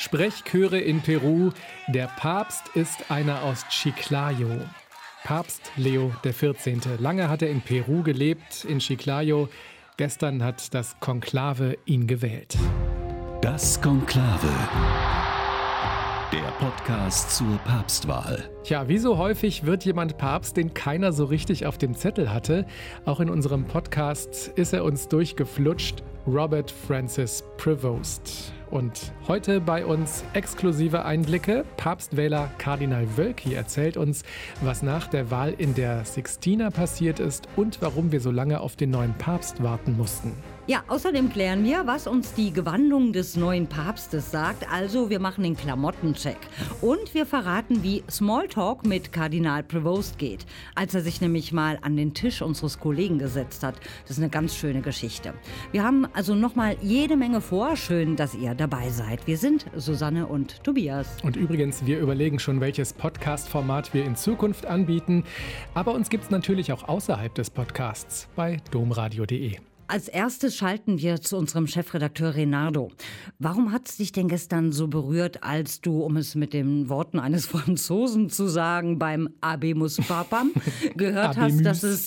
Sprechchöre in Peru. Der Papst ist einer aus Chiclayo. Papst Leo XIV. Lange hat er in Peru gelebt, in Chiclayo. Gestern hat das Konklave ihn gewählt. Das Konklave. Der Podcast zur Papstwahl. Tja, wie so häufig wird jemand Papst, den keiner so richtig auf dem Zettel hatte. Auch in unserem Podcast ist er uns durchgeflutscht. Robert Francis Prevost. Und heute bei uns exklusive Einblicke. Papstwähler Kardinal Wölki erzählt uns, was nach der Wahl in der Sixtina passiert ist und warum wir so lange auf den neuen Papst warten mussten. Ja, außerdem klären wir, was uns die Gewandung des neuen Papstes sagt. Also, wir machen den Klamottencheck. Und wir verraten, wie Smalltalk mit Kardinal Prevost geht. Als er sich nämlich mal an den Tisch unseres Kollegen gesetzt hat. Das ist eine ganz schöne Geschichte. Wir haben also nochmal jede Menge vor. Schön, dass ihr dabei seid. Wir sind Susanne und Tobias. Und übrigens, wir überlegen schon, welches Podcast-Format wir in Zukunft anbieten. Aber uns gibt es natürlich auch außerhalb des Podcasts bei domradio.de. Als erstes schalten wir zu unserem Chefredakteur Renardo. Warum hat es dich denn gestern so berührt, als du, um es mit den Worten eines Franzosen zu sagen, beim Habemus Papam gehört hast, dass es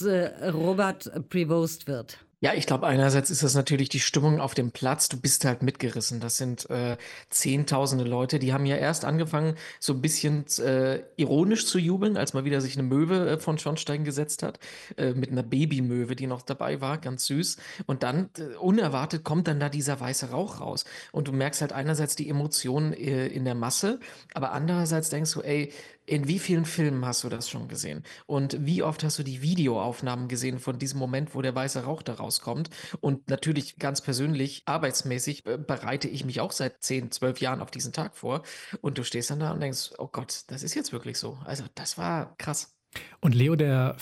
Robert Prevost wird? Ja, ich glaube, einerseits ist das natürlich die Stimmung auf dem Platz. Du bist halt mitgerissen. Das sind Zehntausende Leute. Die haben ja erst angefangen, so ein bisschen ironisch zu jubeln, als mal wieder sich eine Möwe von Schornstein gesetzt hat. Mit einer Babymöwe, die noch dabei war. Ganz süß. Und dann, unerwartet, kommt dann da dieser weiße Rauch raus. Und du merkst halt einerseits die Emotionen in der Masse, aber andererseits denkst du, ey, in wie vielen Filmen hast du das schon gesehen? Und wie oft hast du die Videoaufnahmen gesehen von diesem Moment, wo der weiße Rauch da rauskommt? Und natürlich ganz persönlich, arbeitsmäßig, bereite ich mich auch seit 10, 12 Jahren auf diesen Tag vor. Und du stehst dann da und denkst, oh Gott, das ist jetzt wirklich so. Also das war krass. Und Leo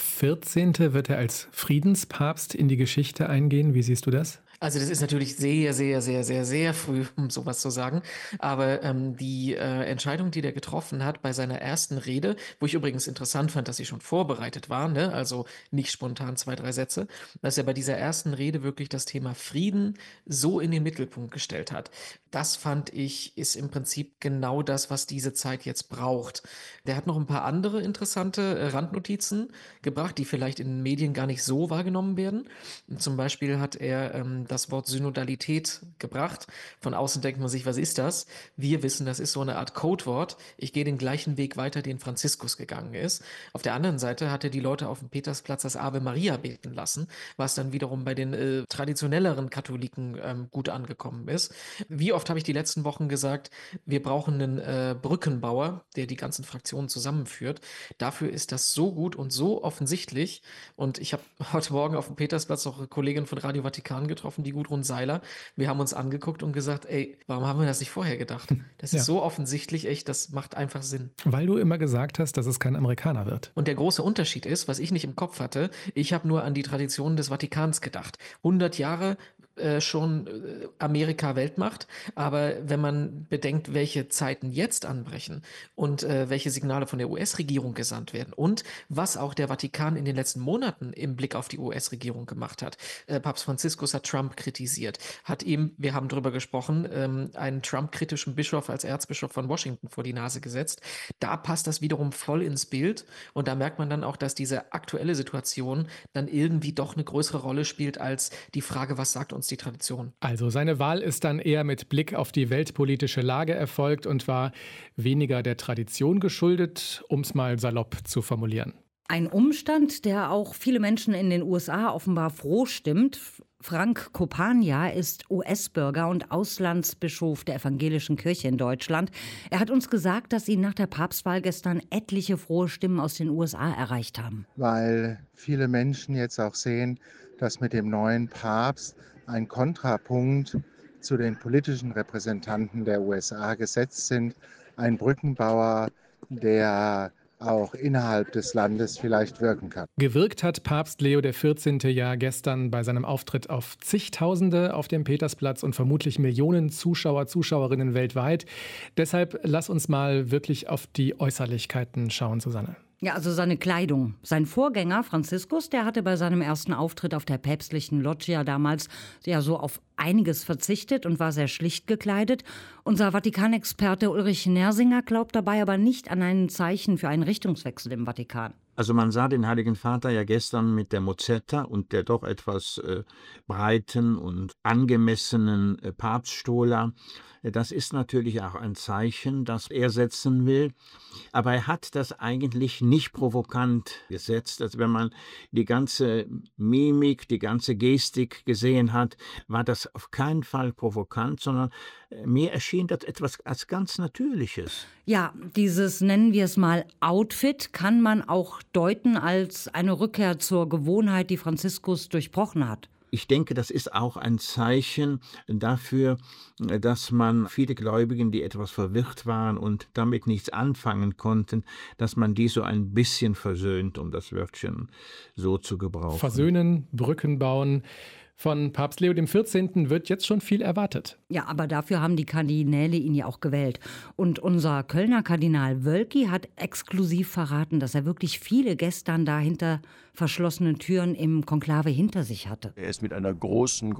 XIV. Wird er als Friedenspapst in die Geschichte eingehen. Wie siehst du das? Also das ist natürlich sehr, sehr, sehr, sehr, sehr früh, um sowas zu sagen. Aber die Entscheidung, die der getroffen hat bei seiner ersten Rede, wo ich übrigens interessant fand, dass sie schon vorbereitet war, ne? Also nicht spontan 2, 3 Sätze, dass er bei dieser ersten Rede wirklich das Thema Frieden so in den Mittelpunkt gestellt hat. Das fand ich, ist im Prinzip genau das, was diese Zeit jetzt braucht. Der hat noch ein paar andere interessante Randnotizen gebracht, die vielleicht in den Medien gar nicht so wahrgenommen werden. Zum Beispiel hat er das Wort Synodalität gebracht. Von außen denkt man sich, was ist das? Wir wissen, das ist so eine Art Codewort. Ich gehe den gleichen Weg weiter, den Franziskus gegangen ist. Auf der anderen Seite hat er die Leute auf dem Petersplatz das Ave Maria beten lassen, was dann wiederum bei den traditionelleren Katholiken gut angekommen ist. Wie oft habe ich die letzten Wochen gesagt, wir brauchen einen Brückenbauer, der die ganzen Fraktionen zusammenführt. Dafür ist das so gut und so offensichtlich. Und ich habe heute Morgen auf dem Petersplatz noch eine Kollegin von Radio Vatikan getroffen, die Gudrun Seiler. Wir haben uns angeguckt und gesagt, ey, warum haben wir das nicht vorher gedacht? Das ist so offensichtlich, echt, das macht einfach Sinn. Weil du immer gesagt hast, dass es kein Amerikaner wird. Und der große Unterschied ist, was ich nicht im Kopf hatte, ich habe nur an die Traditionen des Vatikans gedacht. 100 Jahre schon Amerika Weltmacht, aber wenn man bedenkt, welche Zeiten jetzt anbrechen und welche Signale von der US-Regierung gesandt werden und was auch der Vatikan in den letzten Monaten im Blick auf die US-Regierung gemacht hat. Papst Franziskus hat Trump kritisiert, hat ihm, wir haben drüber gesprochen, einen Trump-kritischen Bischof als Erzbischof von Washington vor die Nase gesetzt. Da passt das wiederum voll ins Bild und da merkt man dann auch, dass diese aktuelle Situation dann irgendwie doch eine größere Rolle spielt als die Frage, was sagt uns die Tradition. Also seine Wahl ist dann eher mit Blick auf die weltpolitische Lage erfolgt und war weniger der Tradition geschuldet, um es mal salopp zu formulieren. Ein Umstand, der auch viele Menschen in den USA offenbar froh stimmt. Frank Kopania ist US-Bürger und Auslandsbischof der Evangelischen Kirche in Deutschland. Er hat uns gesagt, dass ihn nach der Papstwahl gestern etliche frohe Stimmen aus den USA erreicht haben. Weil viele Menschen jetzt auch sehen, dass mit dem neuen Papst ein Kontrapunkt zu den politischen Repräsentanten der USA gesetzt sind. Ein Brückenbauer, der auch innerhalb des Landes vielleicht wirken kann. Gewirkt hat Papst Leo XIV. Ja gestern bei seinem Auftritt auf zigtausende auf dem Petersplatz und vermutlich Millionen Zuschauer, Zuschauerinnen weltweit. Deshalb lass uns mal wirklich auf die Äußerlichkeiten schauen, Susanne. Ja, also seine Kleidung. Sein Vorgänger Franziskus, der hatte bei seinem ersten Auftritt auf der päpstlichen Loggia damals ja so auf einiges verzichtet und war sehr schlicht gekleidet. Unser Vatikanexperte Ulrich Nersinger glaubt dabei aber nicht an ein Zeichen für einen Richtungswechsel im Vatikan. Also man sah den Heiligen Vater ja gestern mit der Mozzetta und der doch etwas breiten und angemessenen Papststola. Das ist natürlich auch ein Zeichen, das er setzen will. Aber er hat das eigentlich nicht provokant gesetzt. Also wenn man die ganze Mimik, die ganze Gestik gesehen hat, war das auf keinen Fall provokant, sondern mir erschien das etwas als ganz Natürliches. Ja, dieses, nennen wir es mal, Outfit kann man auch deuten als eine Rückkehr zur Gewohnheit, die Franziskus durchbrochen hat. Ich denke, das ist auch ein Zeichen dafür, dass man viele Gläubigen, die etwas verwirrt waren und damit nichts anfangen konnten, dass man die so ein bisschen versöhnt, um das Wörtchen so zu gebrauchen. Versöhnen, Brücken bauen. Von Papst Leo XIV. Wird jetzt schon viel erwartet. Ja, aber dafür haben die Kardinäle ihn ja auch gewählt. Und unser Kölner Kardinal Wölki hat exklusiv verraten, dass er wirklich viele gestern da hinter verschlossenen Türen im Konklave hinter sich hatte. Er ist mit einer großen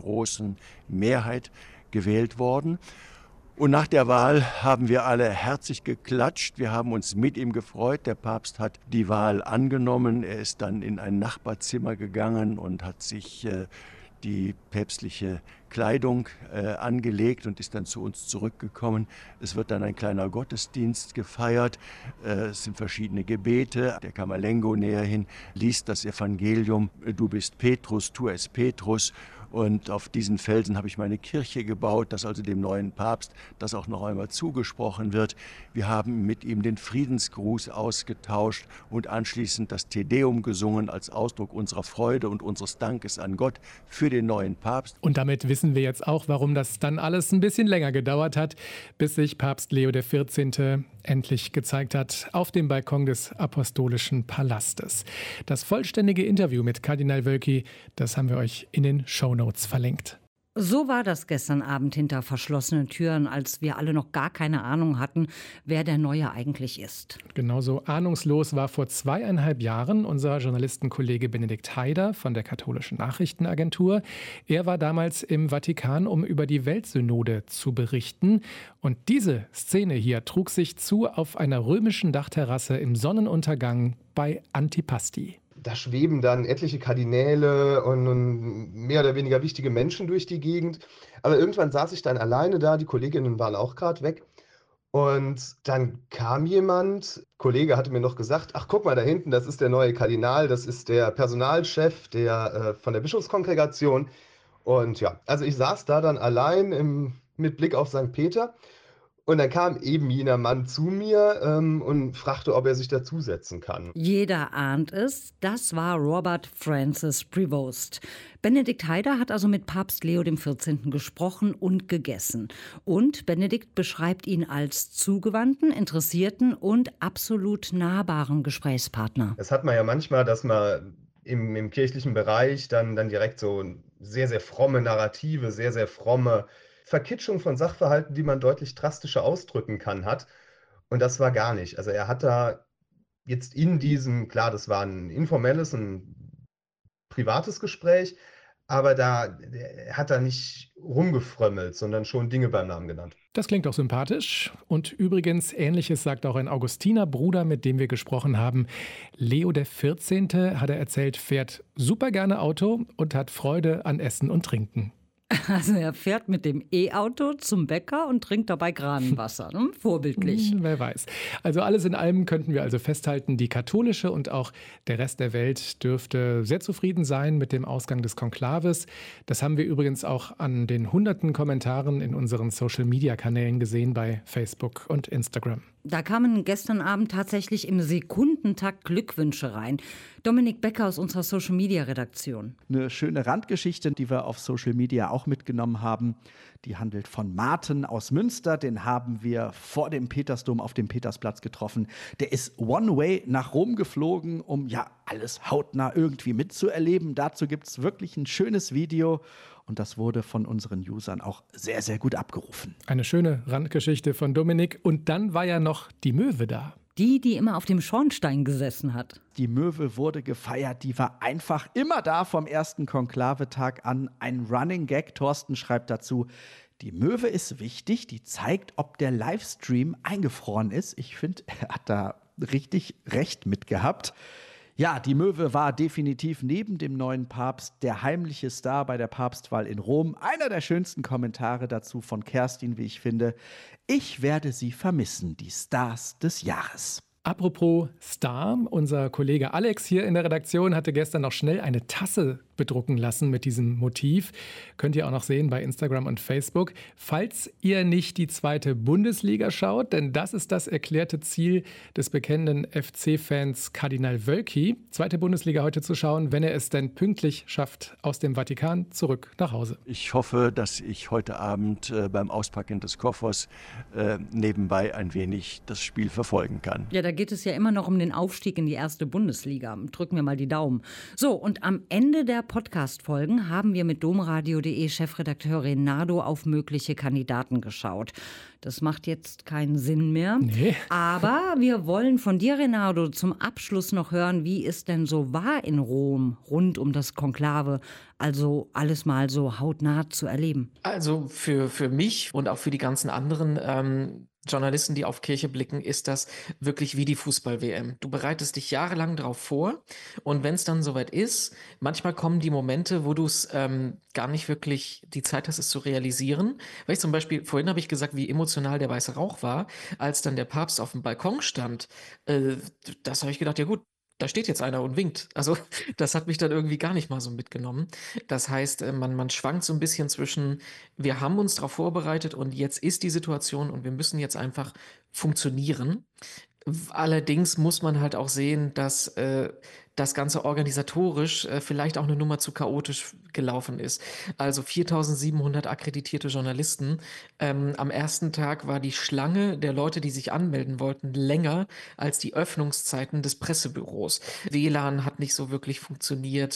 Mehrheit gewählt worden. Und nach der Wahl haben wir alle herzlich geklatscht. Wir haben uns mit ihm gefreut. Der Papst hat die Wahl angenommen. Er ist dann in ein Nachbarzimmer gegangen und hat sich die päpstliche Kleidung angelegt und ist dann zu uns zurückgekommen. Es wird dann ein kleiner Gottesdienst gefeiert. Es sind verschiedene Gebete. Der Camerlengo näher hin liest das Evangelium. Du bist Petrus, tu es Petrus. Und auf diesen Felsen habe ich meine Kirche gebaut, dass also dem neuen Papst das auch noch einmal zugesprochen wird. Wir haben mit ihm den Friedensgruß ausgetauscht und anschließend das Te Deum gesungen als Ausdruck unserer Freude und unseres Dankes an Gott für den neuen Papst. Und damit wissen wir jetzt auch, warum das dann alles ein bisschen länger gedauert hat, bis sich Papst Leo XIV. Endlich gezeigt hat auf dem Balkon des Apostolischen Palastes. Das vollständige Interview mit Kardinal Wölki, das haben wir euch in den Shownotes verlinkt. So war das gestern Abend hinter verschlossenen Türen, als wir alle noch gar keine Ahnung hatten, wer der Neue eigentlich ist. Genauso ahnungslos war vor 2,5 Jahren unser Journalistenkollege Benedikt Haider von der Katholischen Nachrichtenagentur. Er war damals im Vatikan, um über die Weltsynode zu berichten. Und diese Szene hier trug sich zu auf einer römischen Dachterrasse im Sonnenuntergang bei Antipasti. Da schweben dann etliche Kardinäle und mehr oder weniger wichtige Menschen durch die Gegend. Aber irgendwann saß ich dann alleine da, die Kolleginnen waren auch gerade weg. Und dann kam jemand, ein Kollege hatte mir noch gesagt, ach guck mal da hinten, das ist der neue Kardinal, das ist der Personalchef von der Bischofskongregation. Und ja, also ich saß da dann allein mit Blick auf St. Peter. Und dann kam eben jener Mann zu mir und fragte, ob er sich dazusetzen kann. Jeder ahnt es, das war Robert Francis Prevost. Benedikt Haider hat also mit Papst Leo XIV. Gesprochen und gegessen. Und Benedikt beschreibt ihn als zugewandten, interessierten und absolut nahbaren Gesprächspartner. Das hat man ja manchmal, dass man im kirchlichen Bereich dann direkt so sehr, sehr fromme Narrative, sehr, sehr fromme Verkitschung von Sachverhalten, die man deutlich drastischer ausdrücken kann, hat. Und das war gar nicht. Also er hat da jetzt in diesem, klar, das war ein informelles, ein privates Gespräch, aber er hat da nicht rumgefrömmelt, sondern schon Dinge beim Namen genannt. Das klingt auch sympathisch. Und übrigens, Ähnliches sagt auch ein Augustinerbruder, mit dem wir gesprochen haben. Leo XIV., hat er erzählt, fährt super gerne Auto und hat Freude an Essen und Trinken. Also er fährt mit dem E-Auto zum Bäcker und trinkt dabei Kranenwasser. Vorbildlich. Wer weiß. Also alles in allem könnten wir also festhalten, die katholische und auch der Rest der Welt dürfte sehr zufrieden sein mit dem Ausgang des Konklaves. Das haben wir übrigens auch an den hunderten Kommentaren in unseren Social-Media-Kanälen gesehen bei Facebook und Instagram. Da kamen gestern Abend tatsächlich im Sekundentakt Glückwünsche rein. Dominik Becker aus unserer Social-Media-Redaktion. Eine schöne Randgeschichte, die wir auf Social Media auch mitgenommen haben. Die handelt von Martin aus Münster. Den haben wir vor dem Petersdom auf dem Petersplatz getroffen. Der ist One-Way nach Rom geflogen, um ja alles hautnah irgendwie mitzuerleben. Dazu gibt es wirklich ein schönes Video. Und das wurde von unseren Usern auch sehr, sehr gut abgerufen. Eine schöne Randgeschichte von Dominik. Und dann war ja noch die Möwe da. Die immer auf dem Schornstein gesessen hat. Die Möwe wurde gefeiert, die war einfach immer da vom ersten Konklavetag an. Ein Running Gag, Thorsten schreibt dazu, die Möwe ist wichtig, die zeigt, ob der Livestream eingefroren ist. Ich finde, er hat da richtig recht mit gehabt. Ja, die Möwe war definitiv neben dem neuen Papst der heimliche Star bei der Papstwahl in Rom. Einer der schönsten Kommentare dazu von Kerstin, wie ich finde. Ich werde sie vermissen, die Stars des Jahres. Apropos Star, unser Kollege Alex hier in der Redaktion hatte gestern noch schnell eine Tasse bedrucken lassen mit diesem Motiv. Könnt ihr auch noch sehen bei Instagram und Facebook. Falls ihr nicht die 2. Bundesliga schaut, denn das ist das erklärte Ziel des bekennenden FC-Fans Kardinal Wölki, 2. Bundesliga heute zu schauen, wenn er es denn pünktlich schafft, aus dem Vatikan zurück nach Hause. Ich hoffe, dass ich heute Abend beim Auspacken des Koffers nebenbei ein wenig das Spiel verfolgen kann. Ja, da geht es ja immer noch um den Aufstieg in die 1. Bundesliga. Drücken wir mal die Daumen. So, und am Ende der Podcast-Folgen haben wir mit domradio.de Chefredakteur Renato auf mögliche Kandidaten geschaut. Das macht jetzt keinen Sinn mehr. Nee. Aber wir wollen von dir, Renato, zum Abschluss noch hören, wie es denn so war in Rom rund um das Konklave. Also alles mal so hautnah zu erleben. Also für mich und auch für die ganzen anderen Journalisten, die auf Kirche blicken, ist das wirklich wie die Fußball-WM. Du bereitest dich jahrelang darauf vor und wenn es dann soweit ist, manchmal kommen die Momente, wo du es gar nicht wirklich die Zeit hast, es zu realisieren. Weil ich zum Beispiel, vorhin habe ich gesagt, wie emotional der weiße Rauch war, als dann der Papst auf dem Balkon stand. Das habe ich gedacht, ja gut, da steht jetzt einer und winkt. Also das hat mich dann irgendwie gar nicht mal so mitgenommen. Das heißt, man schwankt so ein bisschen zwischen, wir haben uns darauf vorbereitet und jetzt ist die Situation und wir müssen jetzt einfach funktionieren. Allerdings muss man halt auch sehen, dass das Ganze organisatorisch vielleicht auch eine Nummer zu chaotisch gelaufen ist. Also 4.700 akkreditierte Journalisten. Am ersten Tag war die Schlange der Leute, die sich anmelden wollten, länger als die Öffnungszeiten des Pressebüros. WLAN hat nicht so wirklich funktioniert.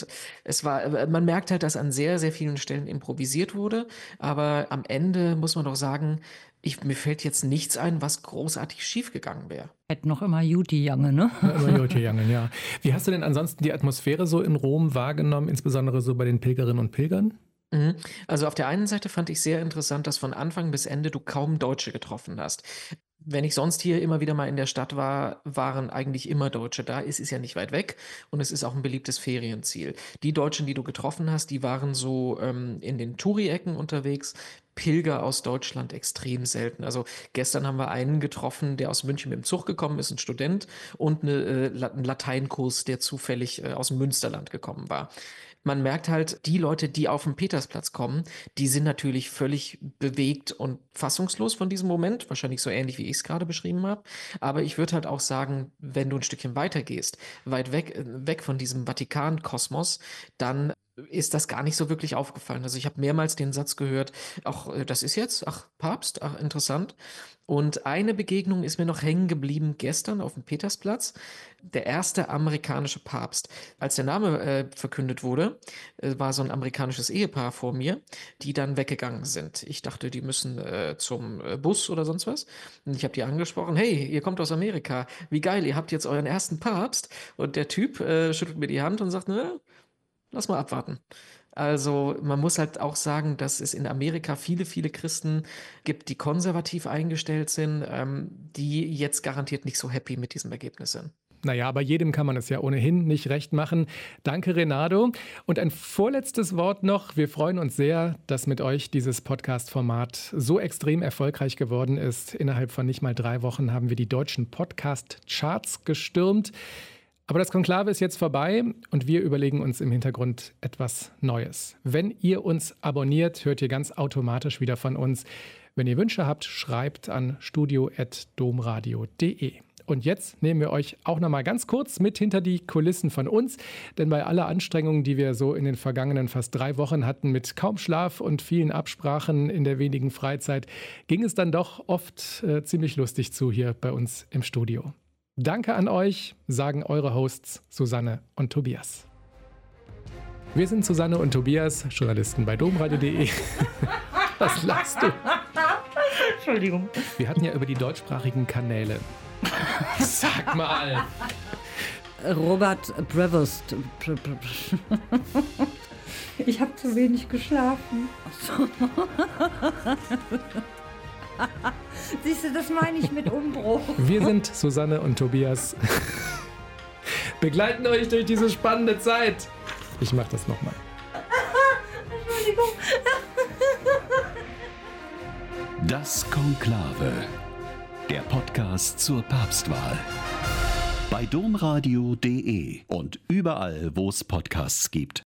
Man merkt halt, dass an sehr, sehr vielen Stellen improvisiert wurde. Aber am Ende muss man doch sagen, mir fällt jetzt nichts ein, was großartig schiefgegangen wäre. Hätte noch immer Juti Jange, ne? Ja, immer Juti Jange, ja. Wie hast du denn ansonsten die Atmosphäre so in Rom wahrgenommen, insbesondere so bei den Pilgerinnen und Pilgern? Also auf der einen Seite fand ich sehr interessant, dass von Anfang bis Ende du kaum Deutsche getroffen hast. Wenn ich sonst hier immer wieder mal in der Stadt war, waren eigentlich immer Deutsche da. Es ist ja nicht weit weg und es ist auch ein beliebtes Ferienziel. Die Deutschen, die du getroffen hast, die waren so in den Touri-Ecken unterwegs. Pilger aus Deutschland extrem selten. Also gestern haben wir einen getroffen, der aus München mit dem Zug gekommen ist, ein Student, und einen Lateinkurs, der zufällig aus dem Münsterland gekommen war. Man merkt halt, die Leute, die auf den Petersplatz kommen, die sind natürlich völlig bewegt und fassungslos von diesem Moment, wahrscheinlich so ähnlich, wie ich es gerade beschrieben habe. Aber ich würde halt auch sagen, wenn du ein Stückchen weiter gehst, weit weg von diesem Vatikan-Kosmos, dann ist das gar nicht so wirklich aufgefallen. Also ich habe mehrmals den Satz gehört, ach, das ist jetzt, ach, Papst, ach, interessant. Und eine Begegnung ist mir noch hängen geblieben gestern auf dem Petersplatz. Der erste amerikanische Papst. Als der Name verkündet wurde, war so ein amerikanisches Ehepaar vor mir, die dann weggegangen sind. Ich dachte, die müssen zum Bus oder sonst was. Und ich habe die angesprochen, hey, ihr kommt aus Amerika, wie geil, ihr habt jetzt euren ersten Papst. Und der Typ schüttelt mir die Hand und sagt, ne, lass mal abwarten. Also man muss halt auch sagen, dass es in Amerika viele, viele Christen gibt, die konservativ eingestellt sind, die jetzt garantiert nicht so happy mit diesem Ergebnis sind. Naja, aber jedem kann man es ja ohnehin nicht recht machen. Danke, Renato. Und ein vorletztes Wort noch. Wir freuen uns sehr, dass mit euch dieses Podcast-Format so extrem erfolgreich geworden ist. Innerhalb von nicht mal 3 Wochen haben wir die deutschen Podcast-Charts gestürmt. Aber das Konklave ist jetzt vorbei und wir überlegen uns im Hintergrund etwas Neues. Wenn ihr uns abonniert, hört ihr ganz automatisch wieder von uns. Wenn ihr Wünsche habt, schreibt an studio@domradio.de. Und jetzt nehmen wir euch auch noch mal ganz kurz mit hinter die Kulissen von uns. Denn bei aller Anstrengung, die wir so in den vergangenen fast 3 Wochen hatten, mit kaum Schlaf und vielen Absprachen in der wenigen Freizeit, ging es dann doch oft ziemlich lustig zu hier bei uns im Studio. Danke an euch, sagen eure Hosts Susanne und Tobias. Wir sind Susanne und Tobias, Journalisten bei domradio.de. Was lachst du? Entschuldigung. Wir hatten ja über die deutschsprachigen Kanäle. Sag mal. Robert Prevost. Ich habe zu wenig geschlafen. Siehst du, das meine ich mit Umbruch. Wir sind Susanne und Tobias. Begleiten euch durch diese spannende Zeit. Ich mach das nochmal. Entschuldigung. Das Konklave. Der Podcast zur Papstwahl. Bei domradio.de und überall, wo es Podcasts gibt.